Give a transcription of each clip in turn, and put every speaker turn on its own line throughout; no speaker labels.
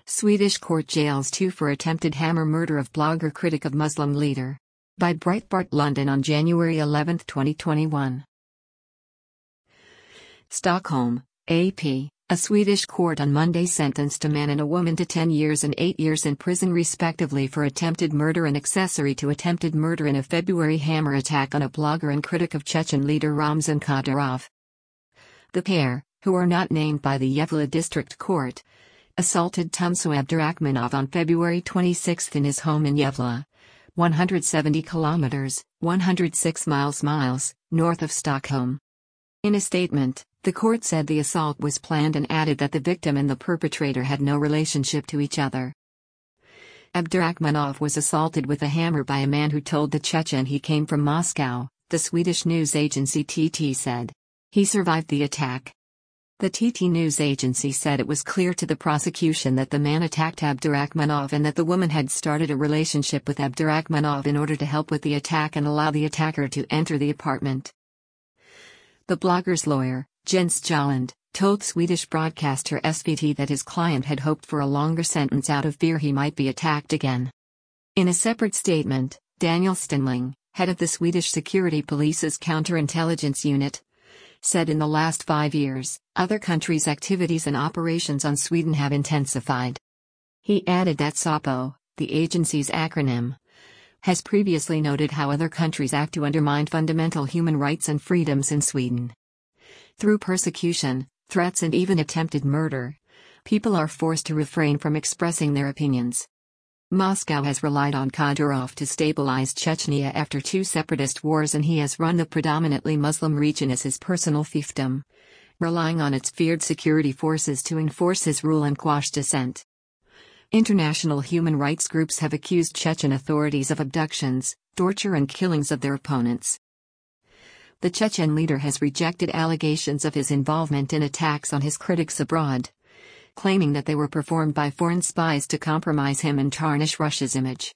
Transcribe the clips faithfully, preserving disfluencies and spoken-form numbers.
Swedish court jails two for attempted hammer murder of blogger critic of Muslim leader. By Breitbart London on January eleventh twenty twenty-one. Stockholm, A P. A Swedish court on Monday sentenced a man and a woman to ten years and eight years in prison respectively for attempted murder and accessory to attempted murder in a February hammer attack on a blogger and critic of Chechen leader Ramzan Kadyrov. The pair, who are not named by the Yevla District Court, assaulted Tumso Abdurakhmanov on February twenty-sixth in his home in Yevla, one hundred seventy kilometers, one hundred six miles miles, north of Stockholm. In a statement, the court said the assault was planned and added that the victim and the perpetrator had no relationship to each other. Abdurakhmanov was assaulted with a hammer by a man who told the Chechen he came from Moscow, the Swedish news agency T T said. He survived the attack. The T T news agency said it was clear to the prosecution that the man attacked Abdurakhmanov and that the woman had started a relationship with Abdurakhmanov in order to help with the attack and allow the attacker to enter the apartment. The blogger's lawyer, Jens Jolland, told Swedish broadcaster S V T that his client had hoped for a longer sentence out of fear he might be attacked again. In a separate statement, Daniel Stenling, head of the Swedish Security Police's counterintelligence unit, said in the last five years, other countries' activities and operations on Sweden have intensified. He added that SAPO, the agency's acronym, has previously noted how other countries act to undermine fundamental human rights and freedoms in Sweden. Through persecution, threats and even attempted murder, people are forced to refrain from expressing their opinions. Moscow has relied on Kadyrov to stabilize Chechnya after two separatist wars, and he has run the predominantly Muslim region as his personal fiefdom, relying on its feared security forces to enforce his rule and quash dissent. International human rights groups have accused Chechen authorities of abductions, torture and killings of their opponents. The Chechen leader has rejected allegations of his involvement in attacks on his critics abroad, claiming that they were performed by foreign spies to compromise him and tarnish Russia's image.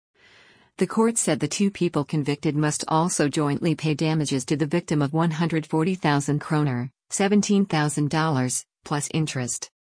The court said the two people convicted must also jointly pay damages to the victim of one hundred forty thousand kroner, seventeen thousand dollars, plus interest.